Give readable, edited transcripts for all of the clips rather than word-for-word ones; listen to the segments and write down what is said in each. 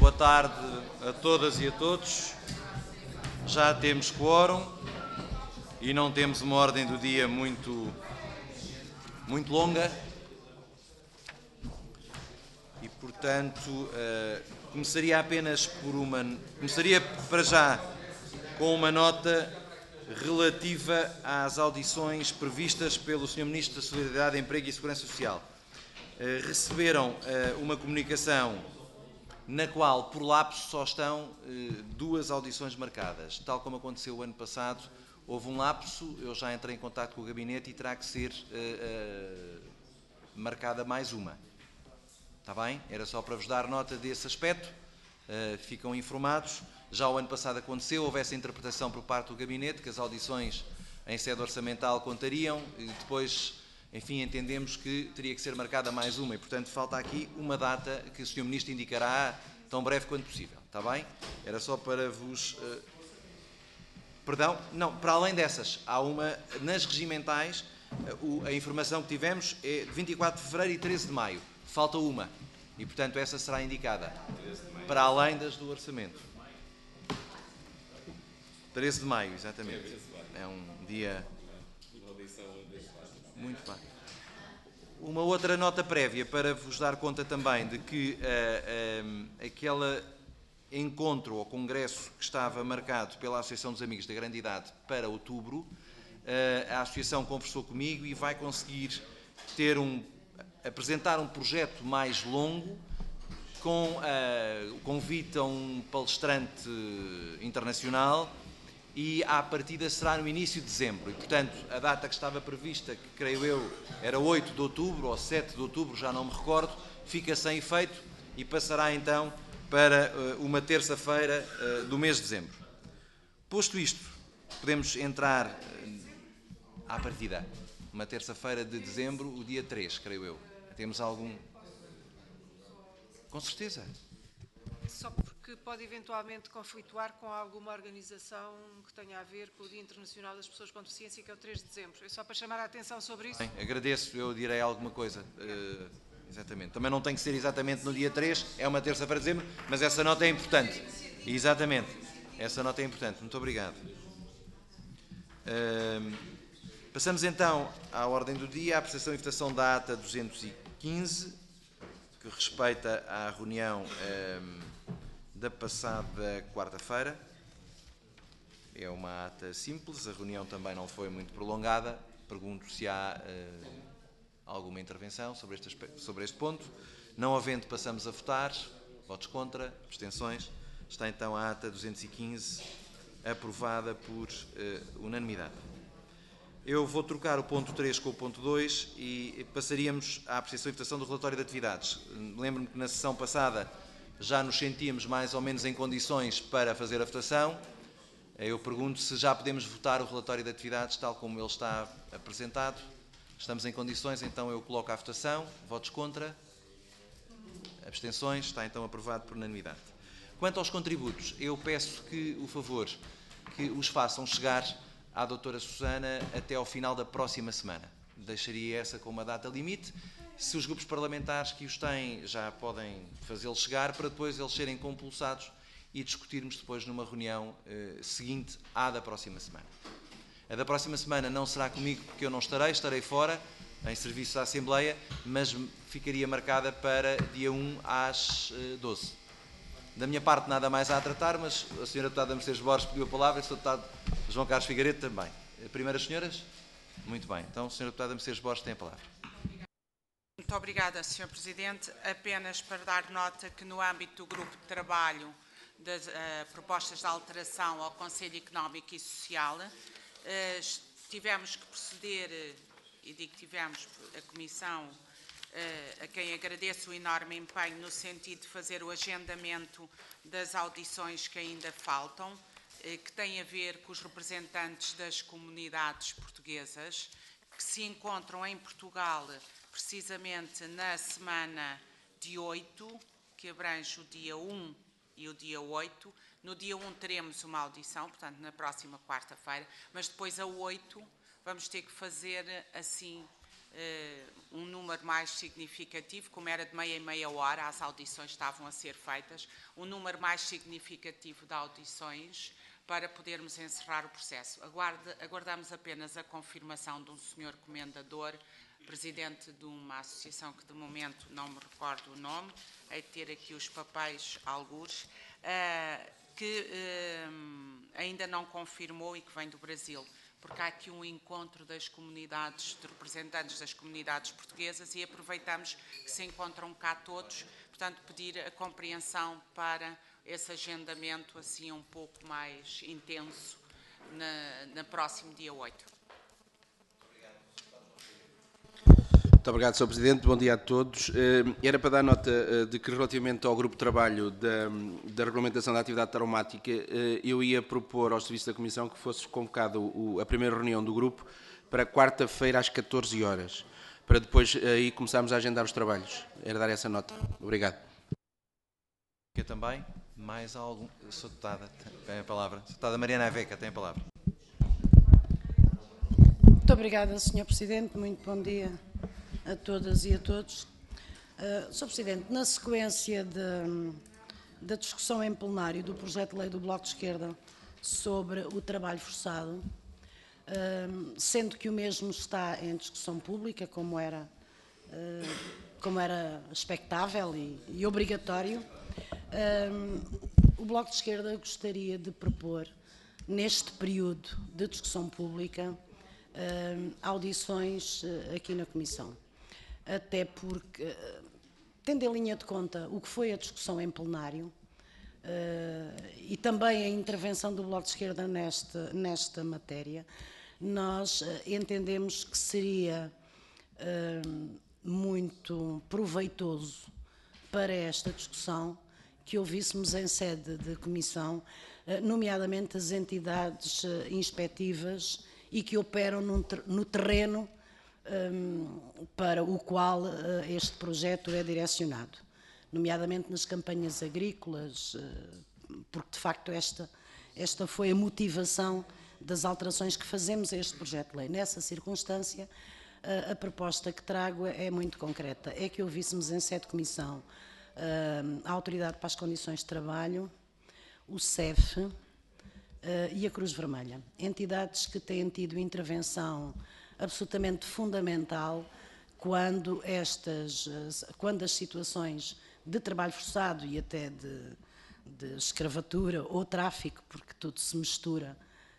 Boa tarde a todas e a todos. Já temos quórum e não temos uma ordem do dia muito longa e, portanto, começaria para já com uma nota relativa às audições previstas pelo Sr. Ministro da Solidariedade, Emprego e Segurança Social. Receberam uma comunicação na qual, por lapso, só estão duas audições marcadas. Tal como aconteceu o ano passado, houve um lapso, eu já entrei em contato com o gabinete e terá que ser marcada mais uma. Está bem? Era só para vos dar nota desse aspecto. Ficam informados. Já o ano passado aconteceu, houve essa interpretação por parte do gabinete, que as audições em sede orçamental contariam, e depois, enfim, entendemos que teria que ser marcada mais uma, e, portanto, falta aqui uma data que o Sr. Ministro indicará tão breve quanto possível. Está bem? Era só para vos... Perdão? Não, para além dessas, há uma, nas regimentais, a informação que tivemos é de 24 de fevereiro e 13 de maio. Falta uma. E, portanto, essa será indicada. Para além das do orçamento. 13 de maio, exatamente. É um dia muito bem. Uma outra nota prévia para vos dar conta também de que aquele encontro ou congresso que estava marcado pela Associação dos Amigos da Grande Idade para outubro, a Associação conversou comigo e vai conseguir apresentar um projeto mais longo com convite a um palestrante internacional e, à partida, será no início de dezembro. E, portanto, a data que estava prevista, que creio eu era 8 de outubro ou 7 de outubro, já não me recordo, fica sem efeito e passará então para uma terça-feira do mês de dezembro. Posto isto, podemos entrar à partida. Uma terça-feira de dezembro, o dia 3, creio eu. Temos algum... Com certeza. Só porque pode eventualmente conflituar com alguma organização que tenha a ver com o Dia Internacional das Pessoas com Deficiência, que é o 3 de dezembro. É só para chamar a atenção sobre isso. Bem, agradeço, eu direi alguma coisa. Exatamente. Também não tem que ser exatamente no dia 3, é uma terça-feira de dezembro, mas essa nota é importante. Exatamente. Essa nota é importante. Muito obrigado. Passamos então à ordem do dia, a apreciação e votação da ata 215, que respeita à reunião da passada quarta-feira. É uma ata simples, a reunião também não foi muito prolongada. Pergunto se há alguma intervenção sobre este ponto. Não havendo, passamos a votar. Votos contra, abstenções. Está então a ata 215 aprovada por unanimidade. Eu vou trocar o ponto 3 com o ponto 2 e passaríamos à apreciação e votação do relatório de atividades. Lembro-me que na sessão passada já nos sentíamos mais ou menos em condições para fazer a votação. Eu pergunto se já podemos votar o relatório de atividades tal como ele está apresentado. Estamos em condições, então eu coloco à votação. Votos contra? Abstenções? Está então aprovado por unanimidade. Quanto aos contributos, eu peço o favor que os façam chegar à doutora Susana até ao final da próxima semana. Deixaria essa como uma data limite. Se os grupos parlamentares que os têm já podem fazê-los chegar para depois eles serem compulsados e discutirmos depois numa reunião seguinte à da próxima semana. A da próxima semana não será comigo porque eu não estarei fora, em serviço da Assembleia, mas ficaria marcada para dia 1 às 12. Da minha parte nada mais há a tratar, mas a Sra. Deputada Mercedes Borges pediu a palavra e o Sr. Deputado João Carlos Figueiredo também. Primeiras senhoras? Muito bem. Então, Sra. Deputada Mercedes Borges tem a palavra. Muito obrigada, Sr. Presidente. Apenas para dar nota que no âmbito do grupo de trabalho das propostas de alteração ao Conselho Económico e Social, tivemos que proceder, e digo tivemos, a Comissão, a quem agradeço o enorme empenho no sentido de fazer o agendamento das audições que ainda faltam, que tem a ver com os representantes das comunidades portuguesas, que se encontram em Portugal precisamente na semana de 8, que abrange o dia 1 e o dia 8. No dia 1 teremos uma audição, portanto, na próxima quarta-feira, mas depois a 8 vamos ter que fazer assim um número mais significativo, como era de meia em meia hora, as audições estavam a ser feitas, um número mais significativo de audições para podermos encerrar o processo. Aguardamos apenas a confirmação de um senhor comendador, presidente de uma associação que de momento não me recordo o nome, hei de ter aqui os papéis algures, que ainda não confirmou e que vem do Brasil, porque há aqui um encontro das comunidades, de representantes das comunidades portuguesas, e aproveitamos que se encontram cá todos, portanto pedir a compreensão para esse agendamento assim um pouco mais intenso no próximo dia 8. Muito obrigado, Sr. Presidente. Bom dia a todos. Era para dar nota de que, relativamente ao grupo de trabalho da regulamentação da atividade traumática, eu ia propor ao Serviço da Comissão que fosse convocado a primeira reunião do grupo para quarta-feira às 14 horas, para depois aí começarmos a agendar os trabalhos. Era dar essa nota. Obrigado. Eu também. Mais algum? Sou deputada, tem a palavra. Deputada Mariana Aveca, tem a palavra. Muito obrigada, Sr. Presidente. Muito bom dia a todas e a todos. Sr. Presidente, na sequência da discussão em plenário do projeto de lei do Bloco de Esquerda sobre o trabalho forçado, sendo que o mesmo está em discussão pública, como era expectável e obrigatório, o Bloco de Esquerda gostaria de propor, neste período de discussão pública, audições aqui na Comissão. Até porque, tendo em linha de conta o que foi a discussão em plenário e também a intervenção do Bloco de Esquerda nesta matéria, nós entendemos que seria muito proveitoso para esta discussão que ouvíssemos em sede de comissão, nomeadamente as entidades inspectivas e que operam no terreno para o qual este projeto é direcionado, nomeadamente nas campanhas agrícolas, porque de facto esta foi a motivação das alterações que fazemos a este projeto de lei. Nessa circunstância, a proposta que trago é muito concreta, é que ouvíssemos em sede de comissão a Autoridade para as Condições de Trabalho, o CEF e a Cruz Vermelha, entidades que têm tido intervenção absolutamente fundamental quando as situações de trabalho forçado e até de escravatura ou tráfico, porque tudo se mistura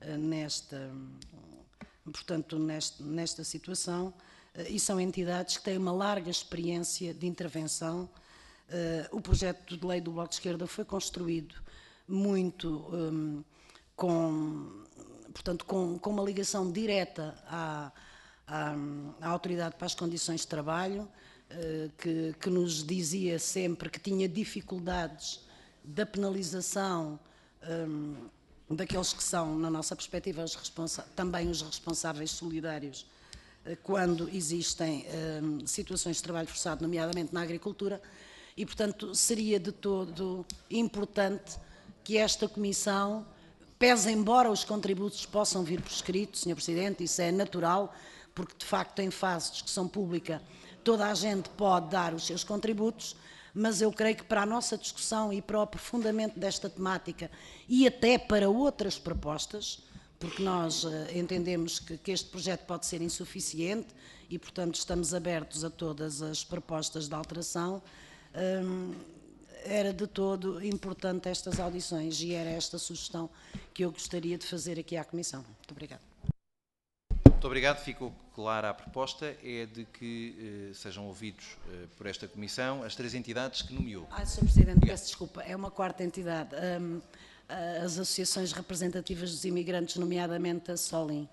nesta situação, e são entidades que têm uma larga experiência de intervenção. O projeto de lei do Bloco de Esquerda foi construído muito com uma ligação direta à Autoridade para as Condições de Trabalho, que nos dizia sempre que tinha dificuldades da penalização daqueles que são, na nossa perspectiva, também os responsáveis solidários, quando existem situações de trabalho forçado, nomeadamente na agricultura, e, portanto, seria de todo importante que esta Comissão, pese embora os contributos possam vir por escrito, Sr. Presidente, isso é natural, porque, de facto, em fase de discussão pública, toda a gente pode dar os seus contributos, mas eu creio que para a nossa discussão e para o aprofundamento desta temática e até para outras propostas, porque nós entendemos que este projeto pode ser insuficiente e, portanto, estamos abertos a todas as propostas de alteração, era de todo importante estas audições e era esta sugestão que eu gostaria de fazer aqui à Comissão. Muito obrigada. Muito obrigado. Ficou clara a proposta, é de que sejam ouvidos por esta Comissão as três entidades que nomeou. Sr. Presidente, peço desculpa, é uma quarta entidade, as associações representativas dos imigrantes, nomeadamente a Solim.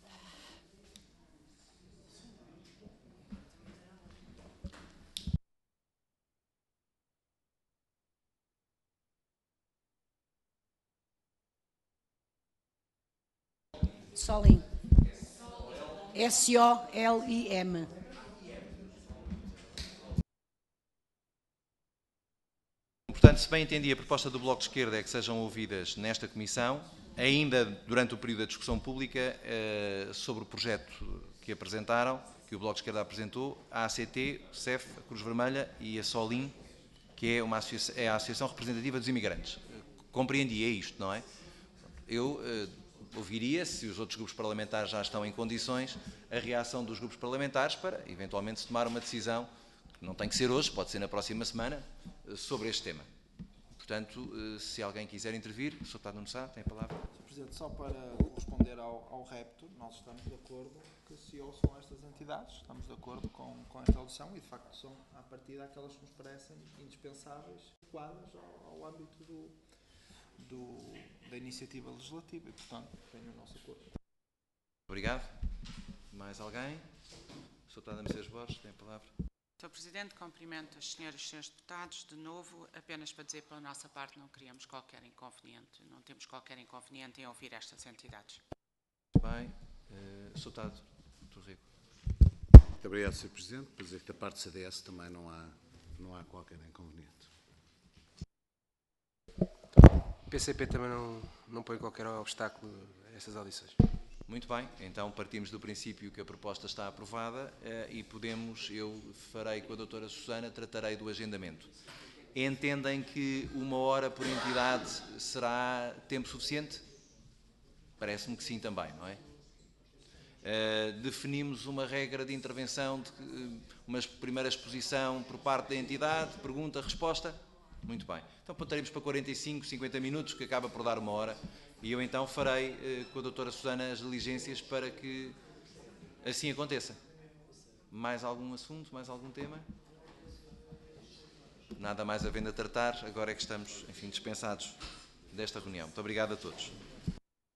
Solim. S-O-L-I-M. Portanto, se bem entendi, a proposta do Bloco de Esquerda é que sejam ouvidas nesta Comissão, ainda durante o período da discussão pública, sobre o projeto que apresentaram, que o Bloco de Esquerda apresentou, a ACT, o CEF, a Cruz Vermelha e a SOLIM, que é a Associação Representativa dos Imigrantes. Compreendi, é isto, não é? Eu ouviria, se os outros grupos parlamentares já estão em condições, a reação dos grupos parlamentares para, eventualmente, se tomar uma decisão, que não tem que ser hoje, pode ser na próxima semana, sobre este tema. Portanto, se alguém quiser intervir, o Sr. Deputado Nuno Sá tem a palavra. Sr. Presidente, só para corresponder ao repto, nós estamos de acordo que se ouçam estas entidades, estamos de acordo com esta audição e, de facto, são, à partida, aquelas que nos parecem indispensáveis, adequadas ao âmbito da iniciativa legislativa e, portanto, tenho o nosso acordo. Obrigado. Mais alguém? O Sr. Deputado Mercedes Borges tem a palavra. Sr. Presidente, cumprimento as senhoras e senhores deputados. De novo, apenas para dizer, pela nossa parte, não queríamos qualquer inconveniente, não temos qualquer inconveniente em ouvir estas entidades. Muito bem. Sr. Deputado Torrico. Muito obrigado, Sr. Presidente. Para dizer que da parte do CDS também não há qualquer inconveniente. O PCP também não põe qualquer obstáculo a essas audições. Muito bem, então partimos do princípio que a proposta está aprovada e eu farei com a doutora Susana, tratarei do agendamento. Entendem que 1 hora por entidade será tempo suficiente? Parece-me que sim também, não é? Definimos uma regra de intervenção, uma primeira exposição por parte da entidade, pergunta, resposta? Muito bem. Então apontaremos para 45, 50 minutos, que acaba por dar 1 hora. E eu então farei com a doutora Susana as diligências para que assim aconteça. Mais algum assunto, mais algum tema? Nada mais havendo a tratar, agora é que estamos, enfim, dispensados desta reunião. Muito obrigado a todos.